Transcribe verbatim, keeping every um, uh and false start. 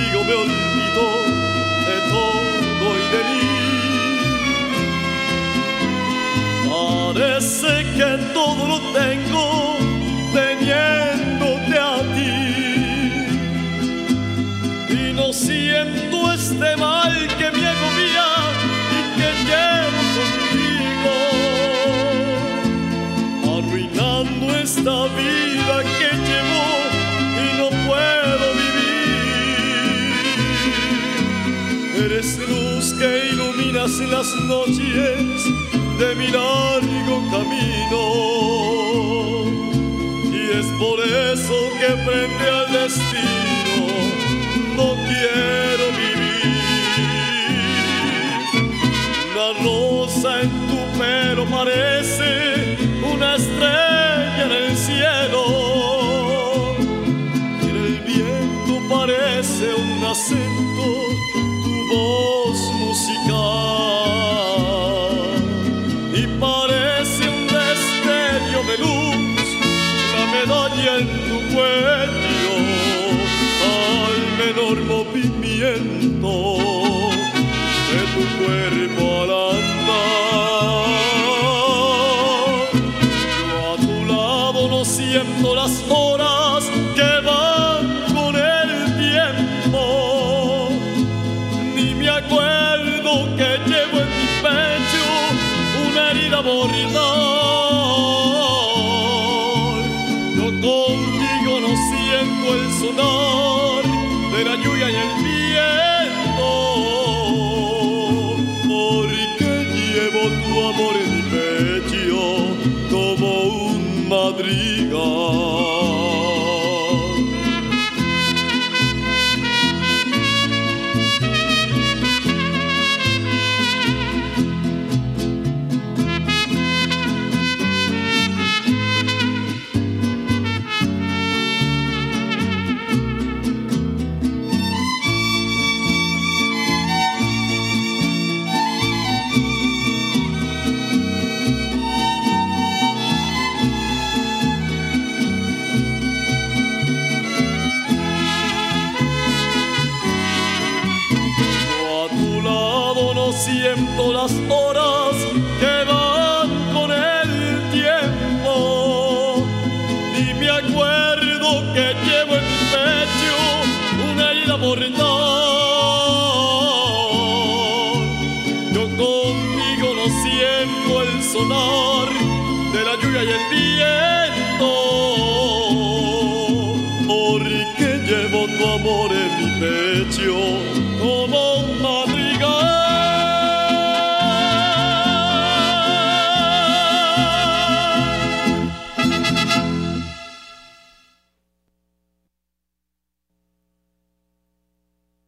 contigo me olvido de todo y de mí. Parece que todo lo tengo teniéndote a ti, y no siento este mal que me agobia y que llevo conmigo, arruinando esta vida que llevo y no puedo vivir. Eres luz que iluminas las noches de mi largo camino, y es por eso que frente al destino no quiero vivir. Una rosa en tu pelo parece una estrella en el cielo, y en el viento parece un acento tu voz musical, y parece un destello de luz la medalla en tu cuello al menor movimiento de tu cuerpo al andar. Yo a tu lado no siento las horas que van con el tiempo, ni me acuerdo que llevo en mi pecho una herida mortal. Yo contigo no siento el sonar de la lluvia y el viento, porque llevo tu amor en mi pecho como un madrigal. Siento las horas que van con el tiempo, y me acuerdo que llevo en mi pecho una herida mortal. Yo conmigo no siento el sonar de la lluvia y el viento, porque llevo tu amor en mi pecho